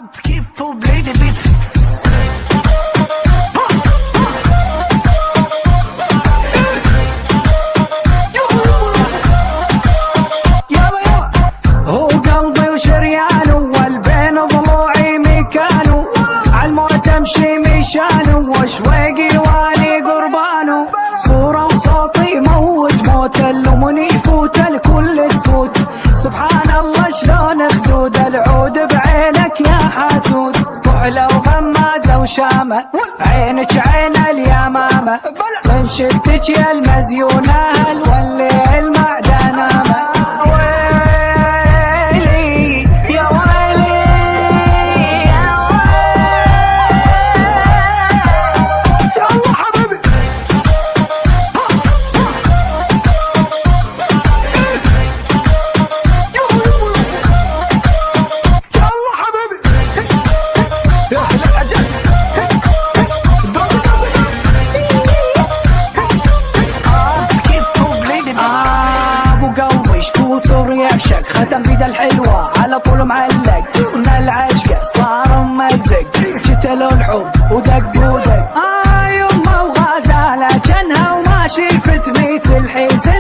هو قلبي وشريانه والبين ضلوعي مكانه عالموت امشي مشانه وشويقي واني قربانه صورة وصوتي موت موت اللمن يفوت الكل سكوت سبحان الله شلون خدود العود بعينك يا حاسود كحلة وغمازة وشامة عينك عين اليمامة من شفتك يا المزيونة هالولي المعدنامة كوثر يعشق ختم بيد الحلوة على طول معلق من العشق صار ممزق جتلو الحب ودق ودق يمه وغزالة جنها وما شفت مثل حسين